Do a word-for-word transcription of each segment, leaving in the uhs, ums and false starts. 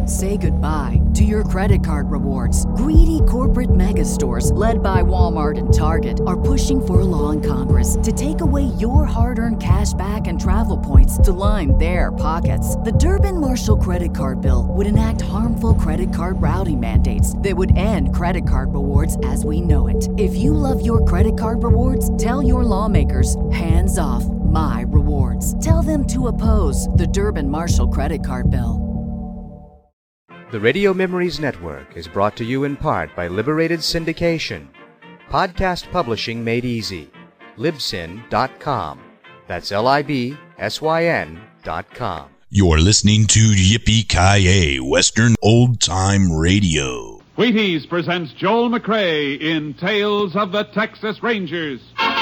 Say goodbye to your credit card rewards. Greedy corporate mega stores, led by Walmart and Target, are pushing for a law in Congress to take away your hard-earned cash back and travel points to line their pockets. The Durbin-Marshall credit card bill would enact harmful credit card routing mandates that would end credit card rewards as we know it. If you love your credit card rewards, tell your lawmakers, hands off my rewards. Tell them to oppose the Durbin-Marshall credit card bill. The Radio Memories Network is brought to you in part by Liberated Syndication. Podcast publishing made easy. Libsyn dot com. That's L I B S Y N dot com. You're listening to Yippee-Ki-Yay, Western Old Time Radio. Wheaties presents Joel McCrea in Tales of the Texas Rangers.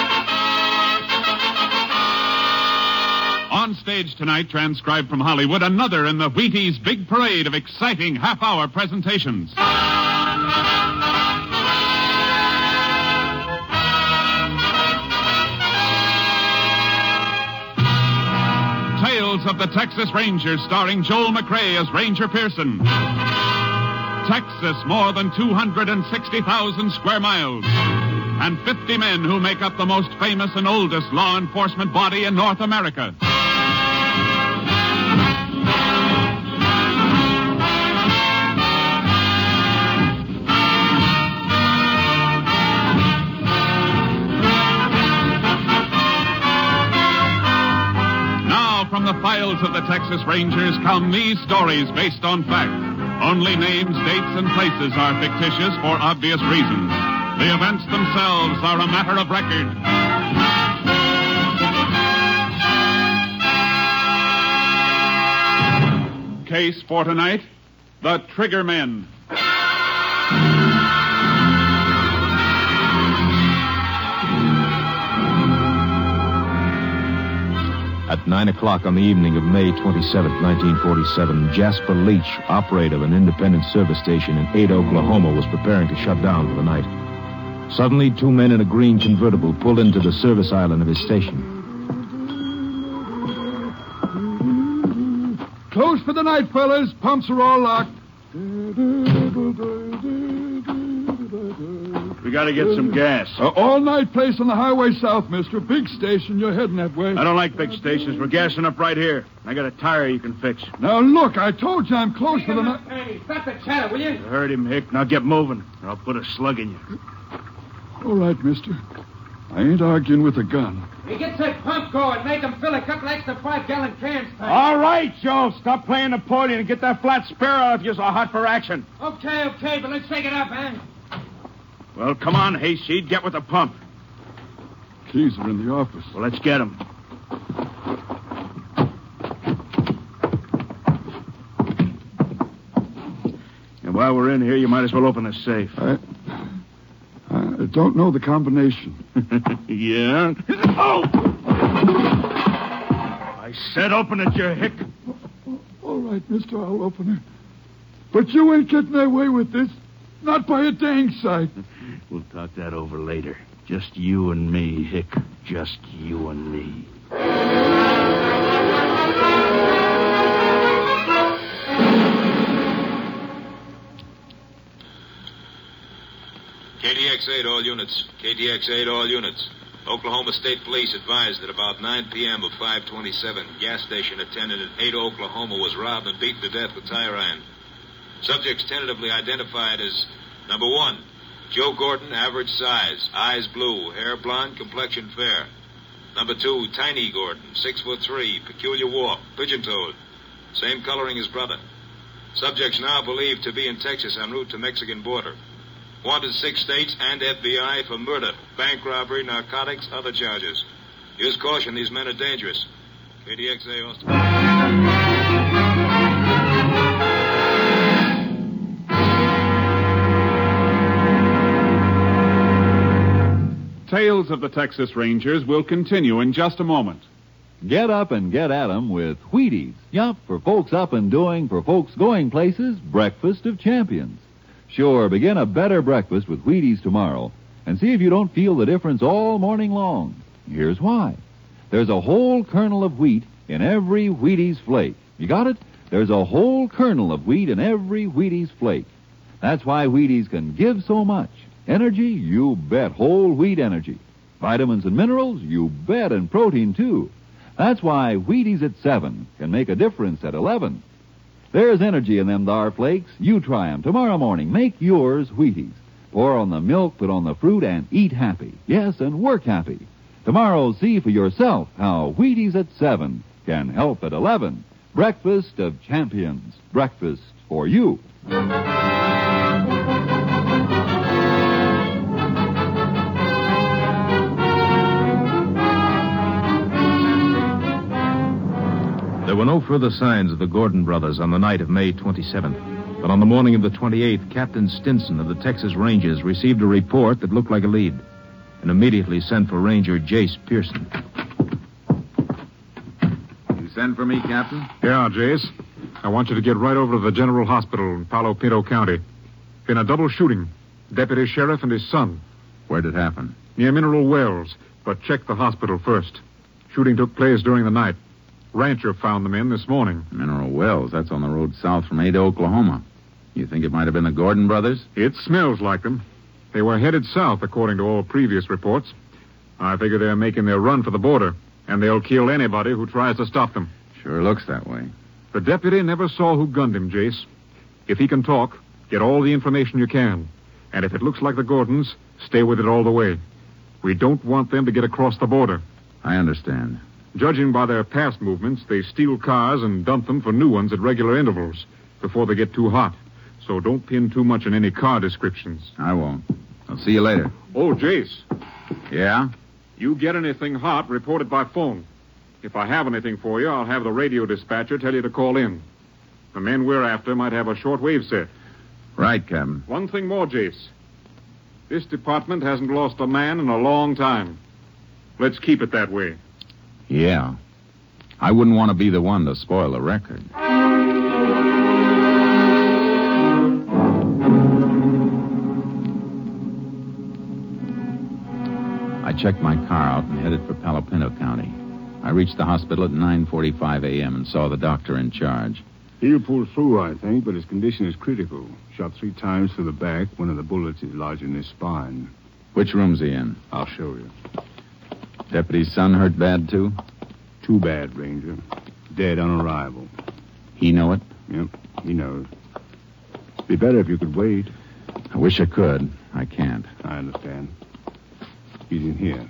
On stage tonight, transcribed from Hollywood, another in the Wheaties big parade of exciting half-hour presentations. Tales of the Texas Rangers, starring Joel McCrea as Ranger Pearson. Texas, more than two hundred sixty thousand square miles. And fifty men who make up the most famous and oldest law enforcement body in North America. From the files of the Texas Rangers come these stories based on fact. Only names, dates, and places are fictitious for obvious reasons. The events themselves are a matter of record. Case for tonight, the Trigger Men. At nine o'clock on the evening of May twenty-seventh, nineteen forty-seven, Jasper Leach, operator of an independent service station in Ada, Oklahoma, was preparing to shut down for the night. Suddenly, two men in a green convertible pulled into the service island of his station. Close for the night, fellas. Pumps are all locked. We gotta get some gas. Uh, all-night place on the highway south, mister. Big station. You're heading that way. I don't like big stations. We're gassing up right here. I got a tire you can fix. Now, look, I told you I'm close to the night. Hey, stop the chatter, will you? You heard him, Hick. Now get moving, or I'll put a slug in you. All right, mister. I ain't arguing with a gun. Hey, get that pump going. Make them fill a couple extra five-gallon cans. Time. All right, Joe. Stop playing Napoleon and get that flat spare out if you're so hot for action. Okay, okay, but let's take it up, man. Well, come on, Hayseed. Get with the pump. Keys are in the office. Well, let's get them. And while we're in here, you might as well open the safe. I, I don't know the combination. Yeah? Oh! I said open it, you hick. All right, mister, I'll open it. But you ain't getting away with this. Not by a dang sight. We'll talk that over later. Just you and me, Hick. Just you and me. K T X eight, all units. K T X eight, all units. Oklahoma State Police advised that about nine p.m. of five twenty-seven, gas station attendant at Ada, Oklahoma was robbed and beaten to death with tire iron. Subjects tentatively identified as, number one, Joe Gordon, average size, eyes blue, hair blonde, complexion fair. Number two, Tiny Gordon, six foot three, peculiar walk, pigeon-toed, same coloring as brother. Subjects now believed to be in Texas en route to Mexican border. Wanted six states and F B I for murder, bank robbery, narcotics, other charges. Use caution, these men are dangerous. K D X A, Austin. Tales of the Texas Rangers will continue in just a moment. Get up and get at 'em with Wheaties. Yup, for folks up and doing, for folks going places, breakfast of champions. Sure, begin a better breakfast with Wheaties tomorrow and see if you don't feel the difference all morning long. Here's why. There's a whole kernel of wheat in every Wheaties flake. You got it? There's a whole kernel of wheat in every Wheaties flake. That's why Wheaties can give so much. Energy, you bet, whole wheat energy. Vitamins and minerals, you bet, and protein, too. That's why Wheaties at seven can make a difference at eleven. There's energy in them thar flakes. You try 'em tomorrow morning. Make yours Wheaties. Pour on the milk, put on the fruit, and eat happy. Yes, and work happy. Tomorrow, see for yourself how Wheaties at seven can help at eleven. Breakfast of champions. Breakfast for you. There were no further signs of the Gordon brothers on the night of May twenty-seventh. But on the morning of the twenty-eighth, Captain Stinson of the Texas Rangers received a report that looked like a lead and immediately sent for Ranger Jace Pearson. You send for me, Captain? Yeah, Jace. I want you to get right over to the General Hospital in Palo Pinto County. Been a double shooting. Deputy Sheriff and his son. Where'd it happen? Near Mineral Wells, but check the hospital first. Shooting took place during the night. Rancher found the men this morning. Mineral Wells, that's on the road south from Ada, Oklahoma. You think it might have been the Gordon brothers? It smells like them. They were headed south, according to all previous reports. I figure they're making their run for the border, and they'll kill anybody who tries to stop them. Sure looks that way. The deputy never saw who gunned him, Jace. If he can talk, get all the information you can. And if it looks like the Gordons, stay with it all the way. We don't want them to get across the border. I understand. Judging by their past movements, they steal cars and dump them for new ones at regular intervals before they get too hot. So don't pin too much on any car descriptions. I won't. I'll see you later. Oh, Jace. Yeah? You get anything hot, report it by phone. If I have anything for you, I'll have the radio dispatcher tell you to call in. The men we're after might have a shortwave set. Right, Captain. One thing more, Jace. This department hasn't lost a man in a long time. Let's keep it that way. Yeah. I wouldn't want to be the one to spoil the record. I checked my car out and headed for Palo Pinto County. I reached the hospital at nine forty-five a.m. and saw the doctor in charge. He'll pull through, I think, but his condition is critical. Shot three times through the back. One of the bullets is lodged in his spine. Which room's he in? I'll show you. Deputy's son hurt bad, too? Too bad, Ranger. Dead on arrival. He know it? Yep, he knows. Be better if you could wait. I wish I could. I can't. I understand. He's in here.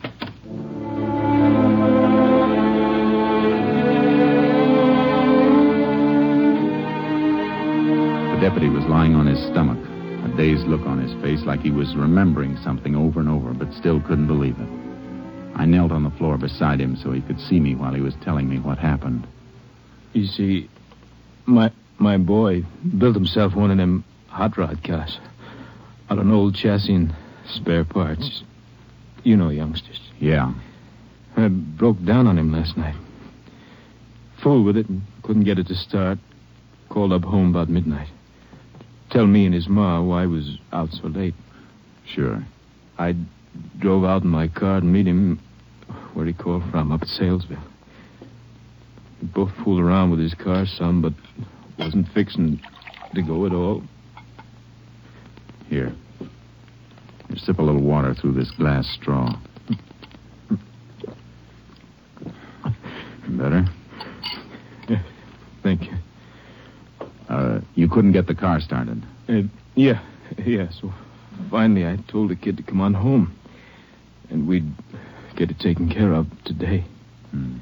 The deputy was lying on his stomach, a dazed look on his face like he was remembering something over and over, but still couldn't believe it. I knelt on the floor beside him so he could see me while he was telling me what happened. You see, my my boy built himself one of them hot rod cars out of an old chassis and spare parts. You know youngsters. Yeah. I broke down on him last night. Full with it and couldn't get it to start. Called up home about midnight. Tell me and his ma why I was out so late. Sure. I drove out in my car and meet him where he called from, up at Salesville. We both fooled around with his car some, but wasn't fixing to go at all. Here. Here, sip a little water through this glass straw. Better? Yeah, thank you. Uh, you couldn't get the car started? Uh, yeah, yeah, so finally I told the kid to come on home. And we'd get it taken care of today. Hmm.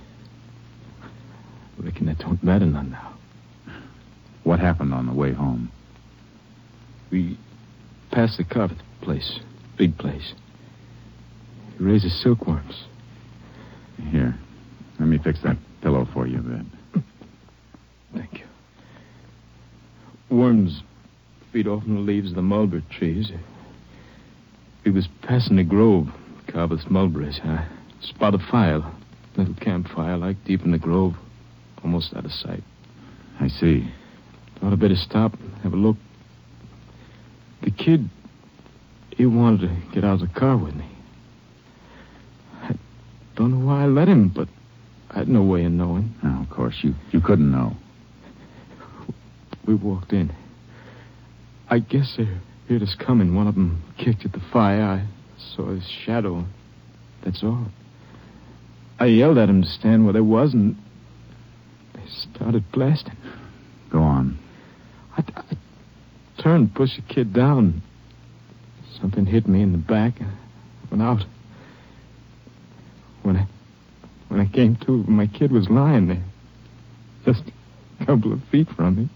I reckon that don't matter none now. What happened on the way home? We passed the carpet place. Big place. He raises silkworms. Here. Let me fix that pillow for you a bit. Thank you. Worms feed off from the leaves of the mulberry trees. He was passing a grove, carved with mulberries. I spotted a fire, little campfire, like deep in the grove, almost out of sight. I see. Thought I'd better stop and have a look. The kid, he wanted to get out of the car with me. I don't know why I let him, but I had no way of knowing. No, of course, you, you couldn't know. we walked in. I guess they heard us coming. One of them kicked at the fire. I saw his shadow. That's all. I yelled at him to stand where they was, and they started blasting. Go on. I, I turned, pushed the kid down. Something hit me in the back, and I went out. When I, when I came to, my kid was lying there, just a couple of feet from me.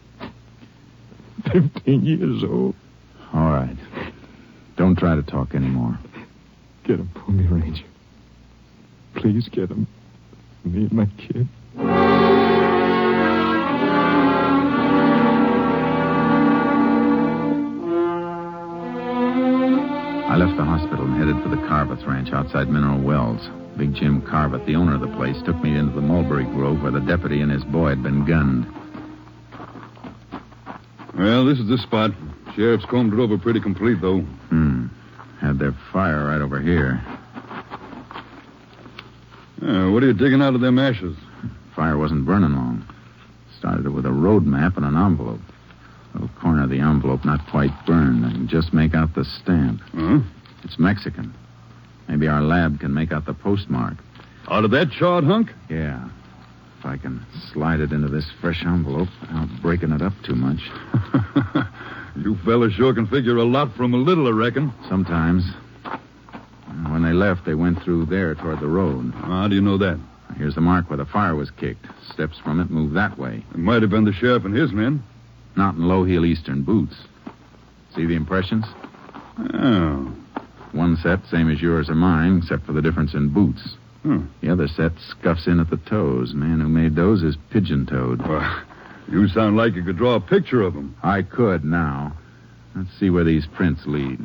Fifteen years old. All right. Don't try to talk anymore. Get him for me, Ranger. Please get him. Me and my kid. I left the hospital and headed for the Carveth Ranch outside Mineral Wells. Big Jim Carveth, the owner of the place, took me into the mulberry grove where the deputy and his boy had been gunned. Well, this is the spot. Sheriff's combed it over pretty complete, though. Hmm. Had their fire right over here. Yeah, what are you digging out of them ashes? Fire wasn't burning long. Started it with a road map and an envelope. The little corner of the envelope not quite burned. I can just make out the stamp. Huh? It's Mexican. Maybe our lab can make out the postmark. Out of that charred hunk? Yeah. If I can slide it into this fresh envelope without breaking it up too much. You fellas sure can figure a lot from a little, I reckon. Sometimes. When they left, they went through there toward the road. How do you know that? Here's the mark where the fire was kicked. Steps from it move that way. It might have been the sheriff and his men. Not in low-heel Eastern boots. See the impressions? Oh. One set, same as yours or mine, except for the difference in boots. Hmm. The other set scuffs in at the toes. Man who made those is pigeon-toed. Well, you sound like you could draw a picture of them. I could now. Let's see where these prints lead.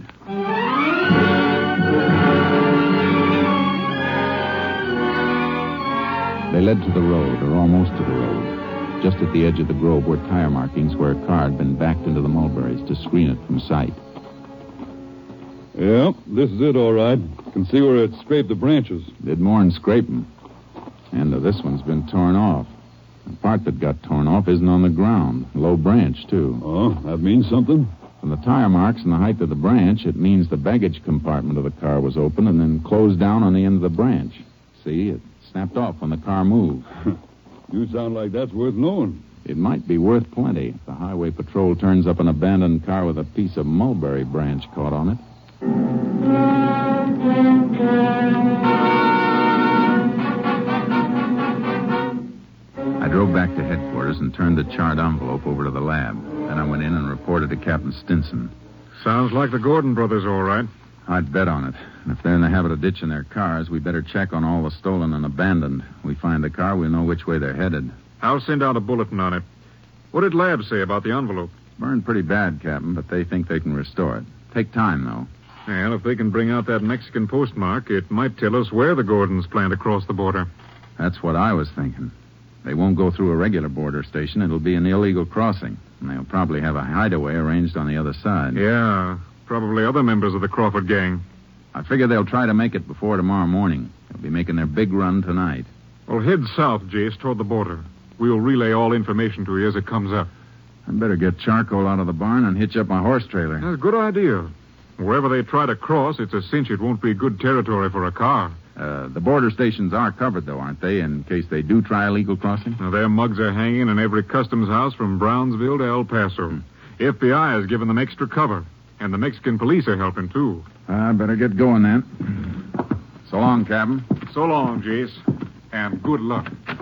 They led to the road, or almost to the road. Just at the edge of the grove were tire markings where a car had been backed into the mulberries to screen it from sight. Yeah, this is it, all right. Can see where it scraped the branches. Did more than scrape them. End of this one's been torn off. The part that got torn off isn't on the ground. Low branch, too. Oh, that means something? From the tire marks and the height of the branch, it means the baggage compartment of the car was open and then closed down on the end of the branch. See, it snapped off when the car moved. You sound like that's worth knowing. It might be worth plenty if the highway patrol turns up an abandoned car with a piece of mulberry branch caught on it. I drove back to headquarters and turned the charred envelope over to the lab. Then I went in and reported to Captain Stinson. Sounds like the Gordon brothers, all right. I'd bet on it. And if they're in the habit of ditching their cars, we better check on all the stolen and abandoned. We find the car, we'll know which way they're headed. I'll send out a bulletin on it. What did Lab say about the envelope? Burned pretty bad, Captain, but they think they can restore it. Take time, though. Well, if they can bring out that Mexican postmark, it might tell us where the Gordons plan to cross the border. That's what I was thinking. They won't go through a regular border station. It'll be an illegal crossing. And they'll probably have a hideaway arranged on the other side. Yeah, probably other members of the Crawford gang. I figure they'll try to make it before tomorrow morning. They'll be making their big run tonight. Well, head south, Jace, toward the border. We'll relay all information to you as it comes up. I'd better get charcoal out of the barn and hitch up my horse trailer. That's a good idea. Wherever they try to cross, it's a cinch it won't be good territory for a car. Uh, the border stations are covered, though, aren't they, in case they do try illegal crossing? Now, their mugs are hanging in every customs house from Brownsville to El Paso. Hmm. F B I has given them extra cover, and the Mexican police are helping, too. I better get going, then. So long, Captain. So long, Jace, and good luck.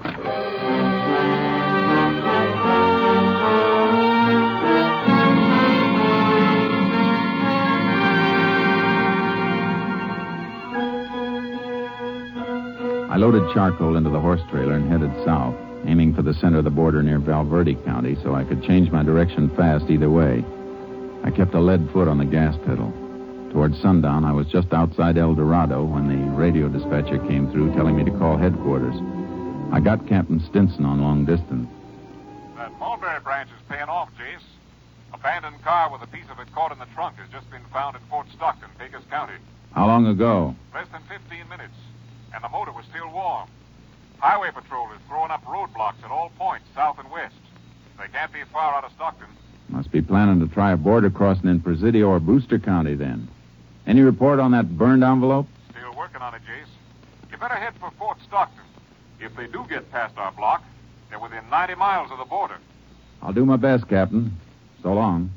I loaded charcoal into the horse trailer and headed south, aiming for the center of the border near Valverde County so I could change my direction fast either way. I kept a lead foot on the gas pedal. Towards sundown, I was just outside El Dorado when the radio dispatcher came through telling me to call headquarters. I got Captain Stinson on long distance. That mulberry branch is paying off, Jace. Abandoned car with a piece of it caught in the trunk has just been found in Fort Stockton, Pecos County. How long ago? Less than fifteen minutes. And the motor was still warm. Highway Patrol is throwing up roadblocks at all points, south and west. They can't be far out of Stockton. Must be planning to try a border crossing in Presidio or Brewster County then. Any report on that burned envelope? Still working on it, Jace. You better head for Fort Stockton. If they do get past our block, they're within ninety miles of the border. I'll do my best, Captain. So long.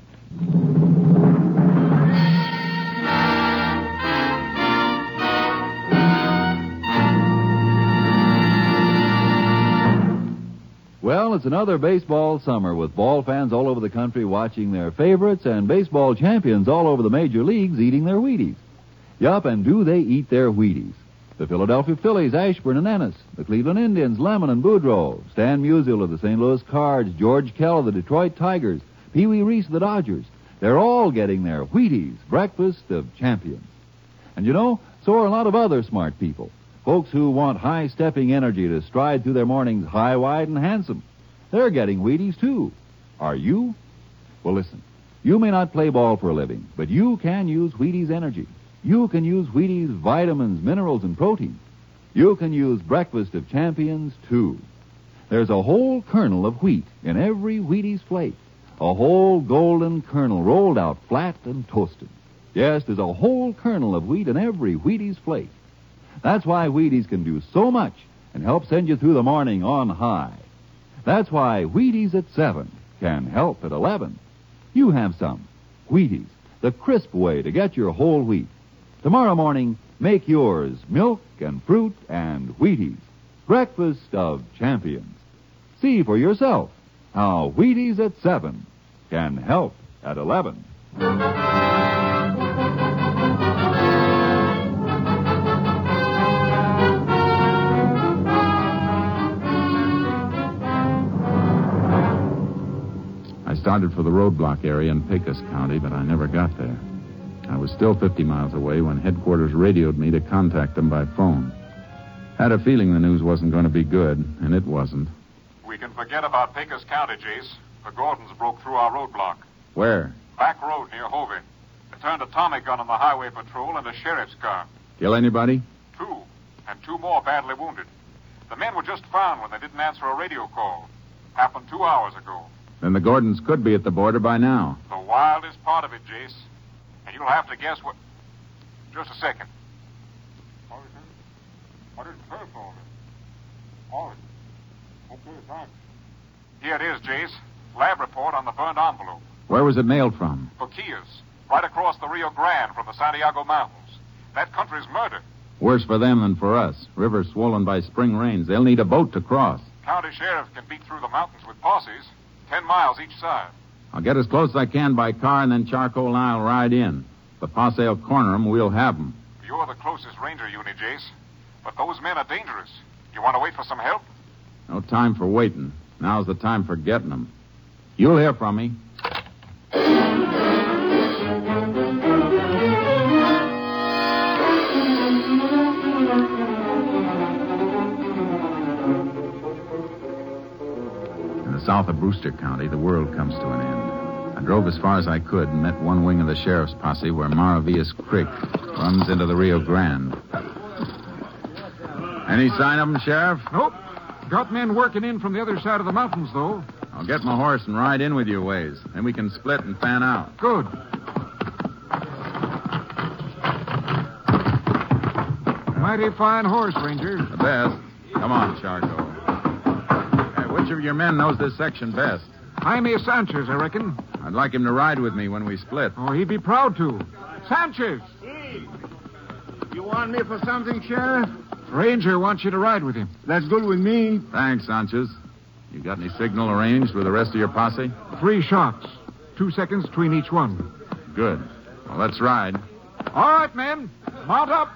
Well, it's another baseball summer with ball fans all over the country watching their favorites and baseball champions all over the major leagues eating their Wheaties. Yup, and do they eat their Wheaties? The Philadelphia Phillies, Ashburn and Ennis. The Cleveland Indians, Lemon and Boudreaux. Stan Musial of the Saint Louis Cards. George Kell of the Detroit Tigers. Pee Wee Reese of the Dodgers. They're all getting their Wheaties, breakfast of champions. And you know, so are a lot of other smart people. Folks who want high-stepping energy to stride through their mornings high, wide, and handsome. They're getting Wheaties, too. Are you? Well, listen. You may not play ball for a living, but you can use Wheaties energy. You can use Wheaties vitamins, minerals, and protein. You can use breakfast of champions, too. There's a whole kernel of wheat in every Wheaties flake. A whole golden kernel rolled out flat and toasted. Yes, there's a whole kernel of wheat in every Wheaties flake. That's why Wheaties can do so much and help send you through the morning on high. That's why Wheaties at seven can help at eleven. You have some. Wheaties, the crisp way to get your whole wheat. Tomorrow morning, make yours milk and fruit and Wheaties. Breakfast of champions. See for yourself how Wheaties at seven can help at eleven. I started for the roadblock area in Pecos County, but I never got there. I was still fifty miles away when headquarters radioed me to contact them by phone. Had a feeling the news wasn't going to be good, and it wasn't. We can forget about Pecos County, Jace. The Gordons broke through our roadblock. Where? Back road near Hovey. They turned a Tommy gun on the highway patrol and a sheriff's car. Kill anybody? Two, and two more badly wounded. The men were just found when they didn't answer a radio call. Happened two hours ago. Then the Gordons could be at the border by now. The wildest part of it, Jace. And you'll have to guess what... Just a second. What is the telephone? Oh, okay, thanks. Here it is, Jace. Lab report on the burned envelope. Where was it mailed from? Boquillas, right across the Rio Grande from the Santiago Mountains. That country's murder. Worse for them than for us. River swollen by spring rains. They'll need a boat to cross. County sheriffs can beat through the mountains with posses. Ten miles each side. I'll get as close as I can by car, and then Charcoal and I'll ride in. The posse will corner them. We'll have them. You're the closest ranger unit, Jace. But those men are dangerous. You want to wait for some help? No time for waiting. Now's the time for getting them. You'll hear from me. South of Brewster County, the world comes to an end. I drove as far as I could and met one wing of the sheriff's posse where Maravillas Creek runs into the Rio Grande. Any sign of them, Sheriff? Nope. Got men working in from the other side of the mountains, though. I'll get my horse and ride in with you a ways. Then we can split and fan out. Good. Mighty fine horse, Ranger. The best. Come on, Charcoal. Which of your men knows this section best? Jaime Sanchez, I reckon. I'd like him to ride with me when we split. Oh, he'd be proud to. Sanchez! Hey, you want me for something, Sheriff? Ranger wants you to ride with him. That's good with me. Thanks, Sanchez. You got any signal arranged with the rest of your posse? Three shots. Two seconds between each one. Good. Well, let's ride. All right, men. Mount up.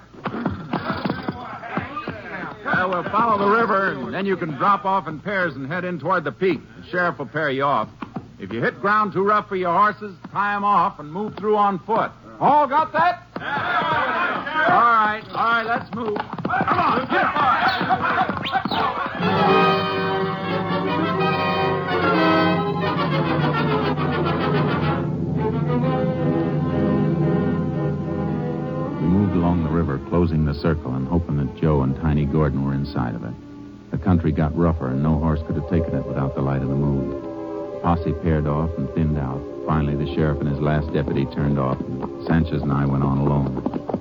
Uh, we'll follow the river, and then you can drop off in pairs and head in toward the peak. The sheriff will pair you off. If you hit ground too rough for your horses, tie them off and move through on foot. All got that? Yeah. All right, all right, let's move. Come on, get We moved along the river, closing the circle and hoping that Joe and Tiny Gordon were inside of it. The country got rougher, and no horse could have taken it without the light of the moon. posse paired off and thinned out. Finally, the sheriff and his last deputy turned off, and Sanchez and I went on alone.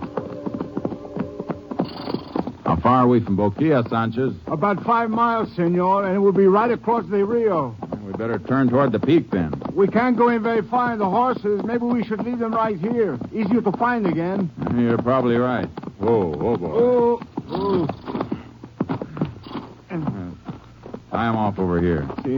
How far are we from Boquilla, Sanchez? About five miles, senor, and it will be right across the Rio. We better turn toward the peak, then. We can't go in very far in the horses. Maybe we should leave them right here. Easier to find again. You're probably right. Whoa, whoa, boy. Oh, oh. Tie him off over here. See?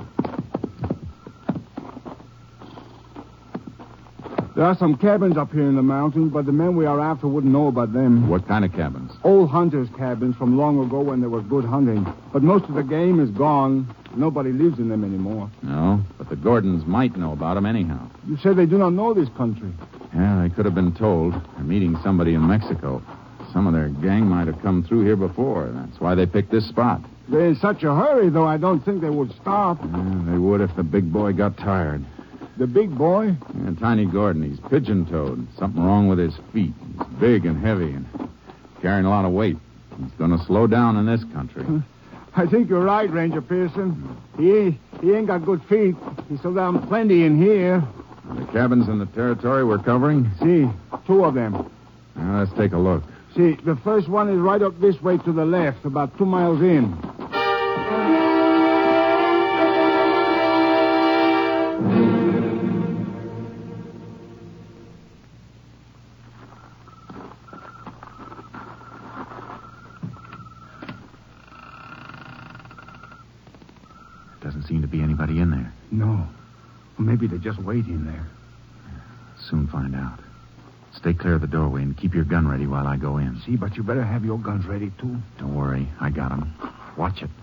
There are some cabins up here in the mountains, but the men we are after wouldn't know about them. What kind of cabins? Old hunters' cabins from long ago when there was good hunting. But most of the game is gone. Nobody lives in them anymore. No, but the Gordons might know about them anyhow. You said they do not know this country. Yeah, they could have been told. They're meeting somebody in Mexico. Some of their gang might have come through here before. That's why they picked this spot. They're in such a hurry, though, I don't think they would stop. Yeah, they would if the big boy got tired. The big boy? Yeah, Tiny Gordon. He's pigeon-toed. Something wrong with his feet. He's big and heavy and carrying a lot of weight. He's going to slow down in this country. I think you're right, Ranger Pearson. He he ain't got good feet. He slowed down plenty in here. The cabins in the territory we're covering? See, two of them. Now, let's take a look. See, the first one is right up this way to the left, about two miles in. Doesn't seem to be anybody in there. No. Maybe they're just waiting there. Soon find out. Stay clear of the doorway and keep your gun ready while I go in. See, but you better have your guns ready, too. Don't worry. I got them. Watch it.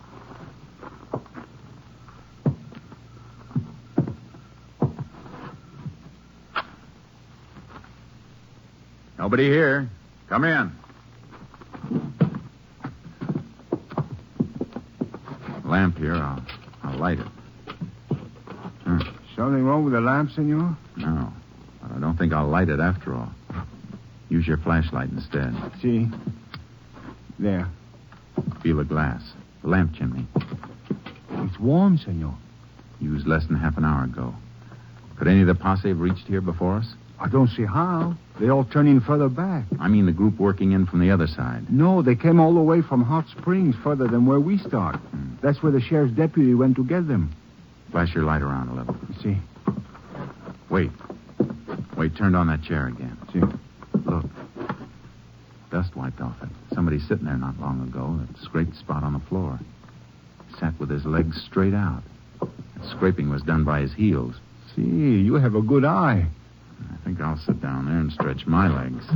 Nobody here. Come in. Lamp here. I'll, I'll light it. Hmm. Something wrong with the lamp, senor? No. But I don't think I'll light it after all. Use your flashlight instead. See? There. Feel the glass. The lamp chimney. It's warm, senor. Used less than half an hour ago. Could any of the posse have reached here before us? I don't see how. They all turn in further back. I mean the group working in from the other side. No, they came all the way from Hot Springs, further than where we start. Hmm. That's where the sheriff's deputy went to get them. Flash your light around a little. See? Wait. Wait, turned on that chair again. See? Look. Dust wiped off it. Somebody sitting there not long ago. That scraped spot on the floor. Sat with his legs straight out. That scraping was done by his heels. See, you have a good eye. I think I'll sit down there and stretch my legs.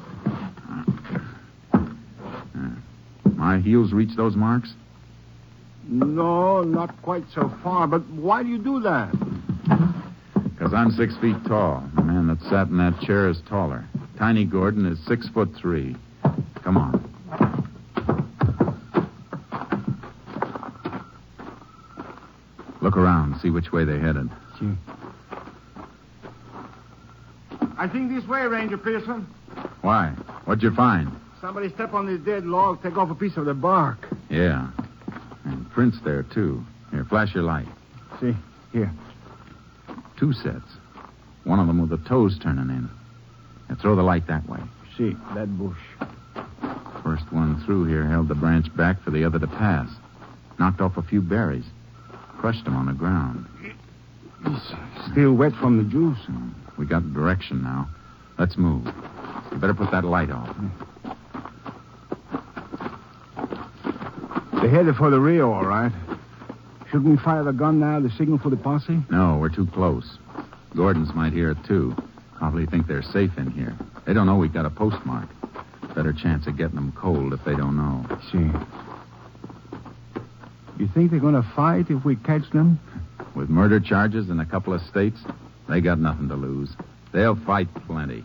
Uh, my heels reach those marks? No, not quite so far. But why do you do that? Because I'm six feet tall. The man that sat in that chair is taller. Tiny Gordon is six foot three. Come on. Look around, see which way they headed. See. I think this way, Ranger Pearson. Why? What'd you find? Somebody step on this dead log, take off a piece of the bark. Yeah. And prints there, too. Here, flash your light. See, here. Two sets. One of them with the toes turning in. Now throw the light that way. See, that bush. First one through here held the branch back for the other to pass. Knocked off a few berries. Crushed them on the ground. It's still wet from the juice. We got direction now. Let's move. You better put that light off. They're headed for the Rio, all right. Shouldn't we fire the gun now to signal for the posse? No, we're too close. Gordons might hear it, too. Probably think they're safe in here. They don't know we got a postmark. Better chance of getting them cold if they don't know. See. You think they're going to fight if we catch them? With murder charges in a couple of states, they got nothing to lose. They'll fight plenty.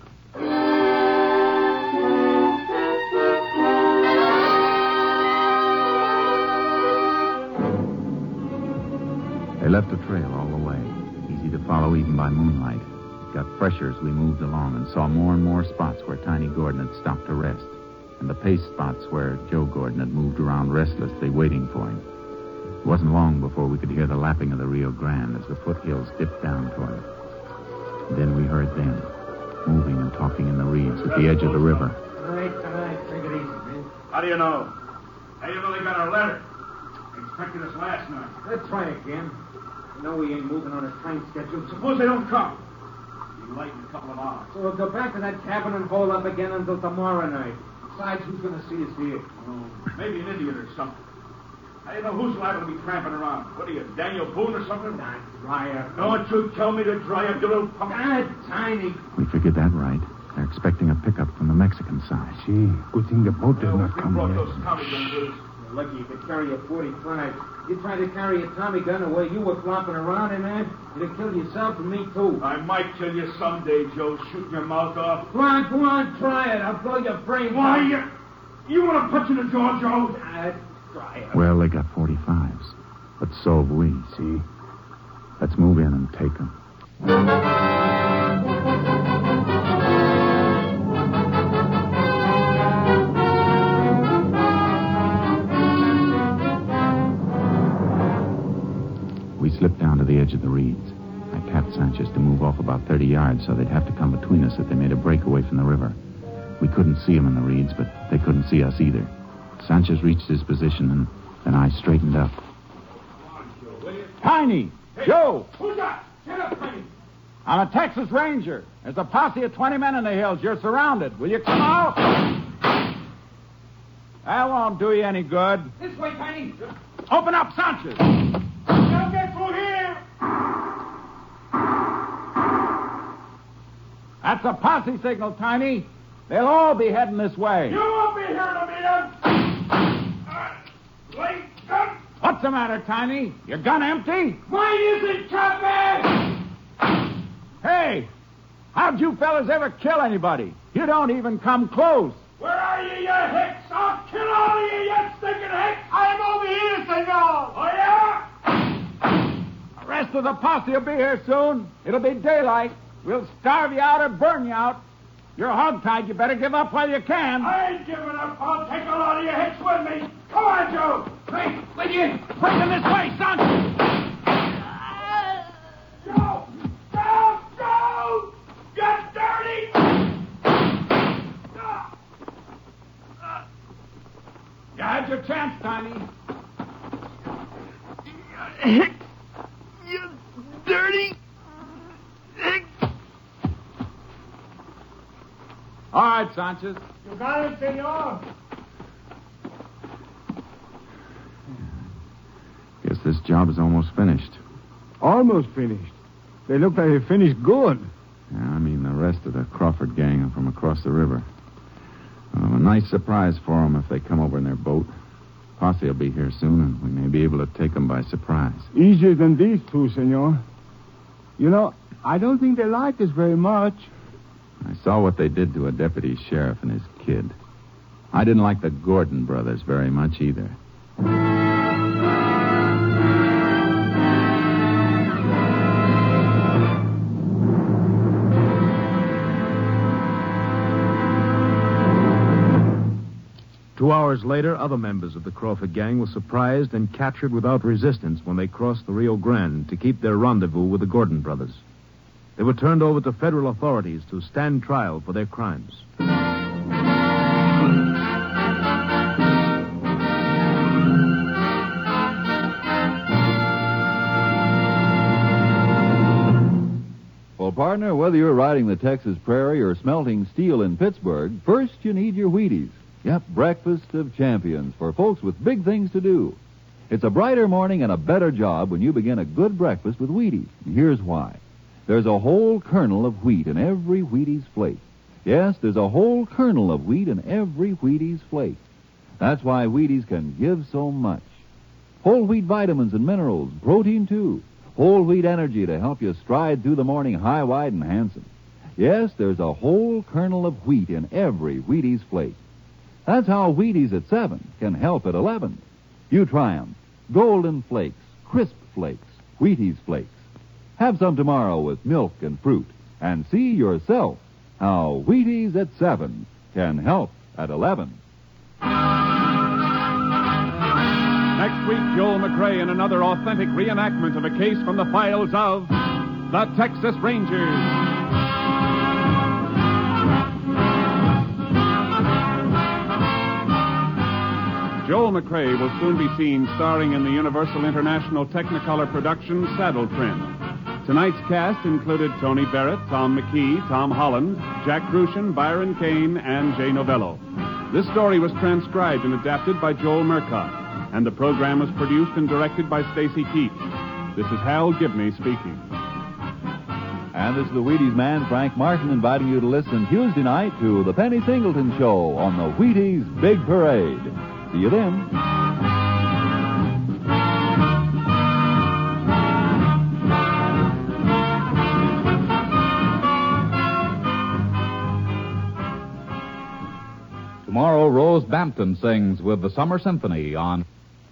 They left a trail all the way, easy to follow even by moonlight. It got fresher as we moved along and saw more and more spots where Tiny Gordon had stopped to rest, and the pace spots where Joe Gordon had moved around restlessly waiting for him. It wasn't long before we could hear the lapping of the Rio Grande as the foothills dipped down toward it. And then we heard them, moving and talking in the reeds at the edge of the river. All right, all right. Take it easy, man. How do you know? How do you know they got our letter? They expected us last night. Let's try again. You know we ain't moving on a time schedule. Suppose they don't come. Be light in a couple of hours. So we'll go back to that cabin and hold up again until tomorrow night. Besides, who's going to see us here? Oh, maybe an Indian or something. How do you know who's liable to be tramping around? What are you, Daniel Boone or something? Nah, Dreyer. Don't you tell me to dry up, you little punk. God, Tiny. We figured that right. They're expecting a pickup from the Mexican side. See, good thing the boat did not come brought yet. those Tommy guns with us. You're lucky you could carry a forty-five. You tried to carry a Tommy gun the way you were flopping around in that, you'd have killed yourself and me, too. I might kill you someday, Joe, shooting your mouth off. Go on, go on, try it. I'll blow your brains Why, out. you... You want to punch in the jaw, Joe? Ah, try it. Well, they got forty-fives, but so have we. See? Let's move in and take them. We slipped down to the edge of the reeds. I tapped Sanchez to move off about thirty yards so they'd have to come between us if they made a break away from the river. We couldn't see them in the reeds, but they couldn't see us either. Sanchez reached his position, and then I straightened up. Tiny! Joe! Who's that? Get up, Tiny. I'm a Texas Ranger. There's a posse of twenty men in the hills. You're surrounded. Will you come out? That won't do you any good. This way, Tiny. Open up, Sanchez. They'll get through here. That's a posse signal, Tiny. They'll all be heading this way. You won't be here to meet them. Uh, wait, gun. What's the matter, Tiny? Your gun empty? Mine isn't, Chapman. Hey, how'd you fellas ever kill anybody? You don't even come close. Where are you, you hicks? I'll kill all of you, you stinking hicks. I'm over here, senor. Oh, yeah? The rest of the posse will be here soon. It'll be daylight. We'll starve you out or burn you out. You're hogtied. You better give up while you can. I ain't giving up. I'll take a lot of you hicks with me. Come on, Joe. Hey, with you. Bring them this way, son. Joe! Joe! Joe! You're dirty! You had your chance, Tiny. Hick! You dirty! Hick! All right, Sanchez. You got it, senor. Guess this job is almost finished. Almost finished. They look like they finished good. Yeah, I mean, the rest of the Crawford gang are from across the river. Well, a nice surprise for them if they come over in their boat. Posse will be here soon, and we may be able to take them by surprise. Easier than these two, senor. You know, I don't think they like us very much. I saw what they did to a deputy sheriff and his kid. I didn't like the Gordon brothers very much either. Two hours later, other members of the Crawford gang were surprised and captured without resistance when they crossed the Rio Grande to keep their rendezvous with the Gordon brothers. They were turned over to federal authorities to stand trial for their crimes. Well, partner, whether you're riding the Texas prairie or smelting steel in Pittsburgh, first you need your Wheaties. Yep, breakfast of champions for folks with big things to do. It's a brighter morning and a better job when you begin a good breakfast with Wheaties. And here's why. There's a whole kernel of wheat in every Wheaties flake. Yes, there's a whole kernel of wheat in every Wheaties flake. That's why Wheaties can give so much. Whole wheat vitamins and minerals, protein too. Whole wheat energy to help you stride through the morning high, wide, and handsome. Yes, there's a whole kernel of wheat in every Wheaties flake. That's how Wheaties at seven can help at eleven. You try 'em. Golden Flakes, Crisp Flakes, Wheaties Flakes. Have some tomorrow with milk and fruit, and see yourself how Wheaties at seven can help at eleven. Next Next week, Joel McCrea in another authentic reenactment of a case from the files of the Texas Rangers. Joel McCrea will soon be seen starring in the Universal International Technicolor production Saddle Tramp. Tonight's cast included Tony Barrett, Tom McKee, Tom Holland, Jack Crucian, Byron Kane, and Jay Novello. This story was transcribed and adapted by Joel Murcott, and the program was produced and directed by Stacy Keach. This is Hal Gibney speaking. And this is the Wheaties man, Frank Martin, inviting you to listen Tuesday night to The Penny Singleton Show on the Wheaties Big Parade. See you then. Tomorrow, Rose Bampton sings with the Summer Symphony on...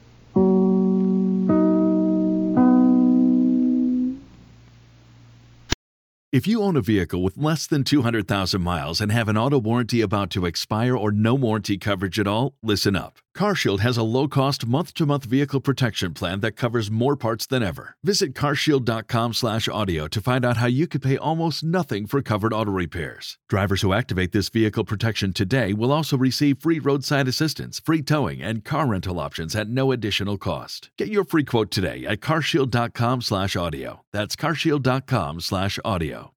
If you own a vehicle with less than two hundred thousand miles and have an auto warranty about to expire or no warranty coverage at all, listen up. CarShield has a low-cost month-to-month vehicle protection plan that covers more parts than ever. Visit carshield.com slash audio to find out how you could pay almost nothing for covered auto repairs. Drivers who activate this vehicle protection today will also receive free roadside assistance, free towing, and car rental options at no additional cost. Get your free quote today at carshield.com slash audio. That's carshield.com slash audio.